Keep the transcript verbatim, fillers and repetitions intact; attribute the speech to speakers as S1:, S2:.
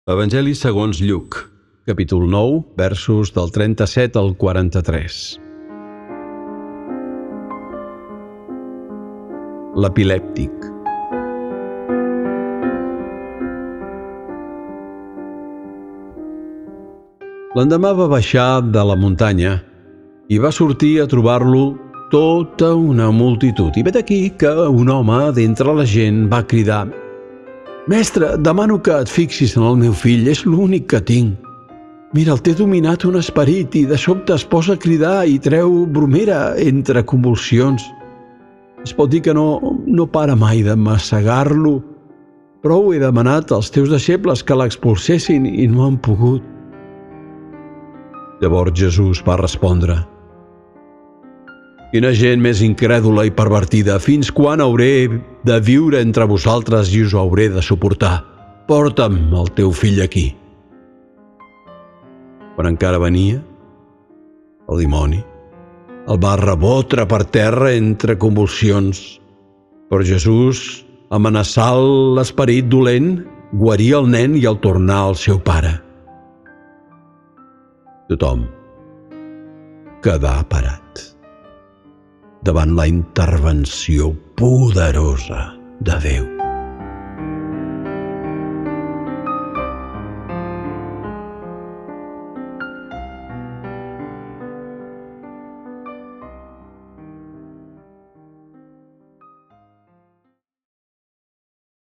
S1: Evangeli segons Lluc, capítol nou, versos del trenta-set al quaranta-tres. L'epilèptic. L'endemà va baixar de la muntanya i va sortir a trobar-lo tota una multitud. I vet aquí que un home d'entre la gent va cridar: «Mestre, demano que et fixis en el meu fill, és l'únic que tinc. Mira, el té dominat un esperit i de sobte es posa a cridar i treu bromera entre convulsions. Es pot dir que no, no para mai de massegar-lo. Prou he demanat als teus deixebles que l'expulsessin i no han pogut». Llavors Jesús va respondre: «Quina gent més incrèdula i pervertida! Fins quan hauré de viure entre vosaltres i us hauré de suportar? Porta'm el teu fill aquí». Quan encara venia, el dimoni el va rebotre per terra entre convulsions. Però Jesús, amenaçant l'esperit dolent, guarí el nen i el tornà al seu pare. Tothom quedà parat davant la intervenció poderosa de Déu.